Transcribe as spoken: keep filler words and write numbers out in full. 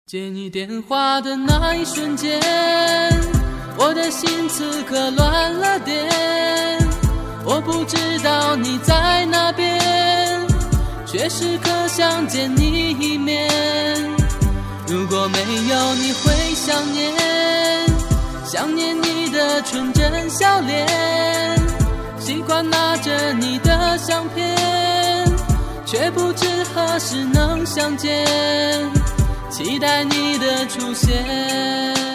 接你电话的那一瞬间，我的心此刻乱了点，我不知道你在哪边，却时刻想见你一面。如果没有你会想念，想念你的纯真笑脸，习惯拿着你的相片，却不知何时能相见，期待你的出现。